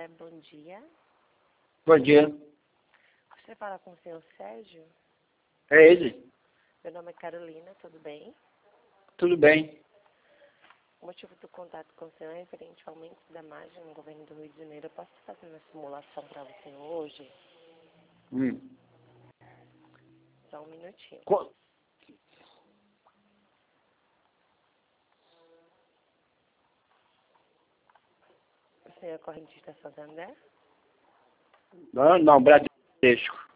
Bom dia. Bom dia. Você fala com o senhor Sérgio? É ele? Meu nome é Carolina, tudo bem? Tudo bem. O motivo do contato com o senhor é referente ao aumento da margem no governo do Rio de Janeiro. Eu posso fazer uma simulação para o senhor hoje? Só um minutinho. O senhor é correntista Santander? Não, Bradesco.